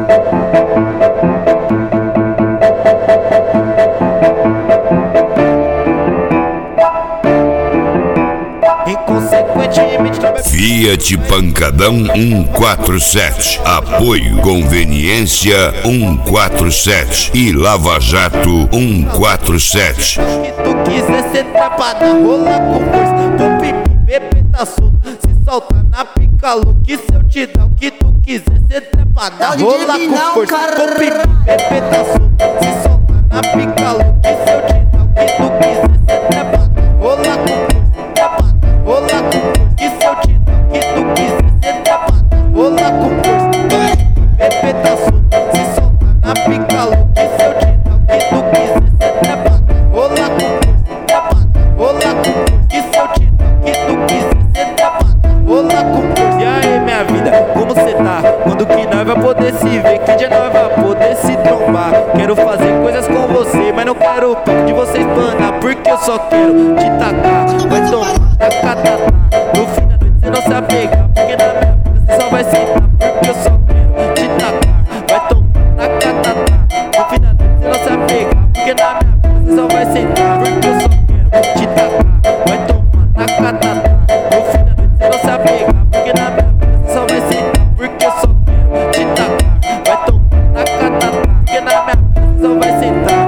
Fiat Pancadão 147, apoio Conveniência 147 e Lava Jato 147. Se tu quiser ser trapada, rola com força, pum pipi, bebê tá solto, se solta na pica louca, se eu te dar o que tu quiser ser trapada, rola com força, pum pipi, bebê tá solto, se solta na pica louca, se eu te dar o que tu quiser ser trapada, rola com força, trapada, rola com força, que se eu te dar o que tu quiser ser trapada, rola com força, bebê tá solto, se solta na pica louca, se eu te dar o que tu quiser ser trapada, rola com força, trapada, rola com força, que se eu te dar o que tu quiser ser trapada, rola com força. E aí minha vida, como cê tá? Quando que nós vai poder se ver? Que dia nós vai poder se trombar? Quero fazer coisas com você, mas não quero o papo de você espanar, porque eu só quero te tacar. Vai tomar tacatatá, no fim da noite cê não se apegar, porque na minha boca cê só vai sentar, porque eu só quero te tacar. Vai tomar tacatatá, no fim da noite cê não se apegar, porque na minha boca cê só vai sentar, porque eu só quero te tacar. Vai tomar tacatatá, no fim da noite cê não se apegar, porque na minha boca cê só vai sentar, porque eu só quero te tacar. Vai tomar tacatatá, porque na minha boca cê só vai sentar.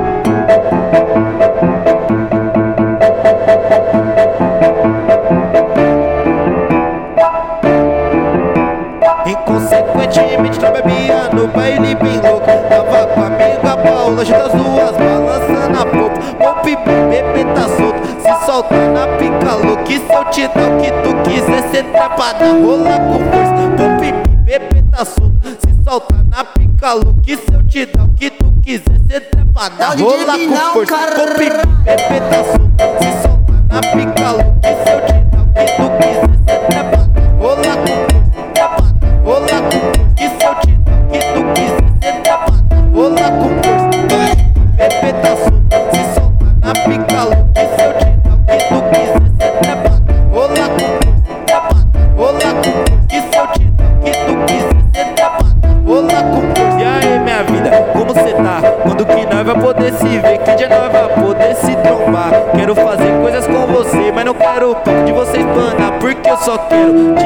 Inconsequentemente tu bebia no baile bem louco, tava com a amiga Paula, junto as duas balançando a popa. Bom pipi, bebê tá solto, se solta na pica louca, que se eu te dar o que tu quiser ser trapada, rola com força. Bom pipi, bebê tá solto, se solta na pica louca, que se eu te dar o que tu quiser ser trapada, rola com força. Bom pipi, bebê tá solto, se solta na pica louca, que se eu te dar o que tu quiser ser trapada, rola com força, trapada, rola com força, que se eu te dar o que tu quiser ser trapada, rola com força. Bebê tá solto, se solta na pica louca, que se eu te dar o que tu quiser ser trapada, rola com força, trapada, rola com força, que se eu te dar o que tu quiser ser trapada, rola com força. E aí minha vida, como cê tá? Quando que nós vai poder se ver? Que dia nós vai poder se trombar? Quero fazer coisas com você, mas não quero o papo de você espanar, porque eu só quero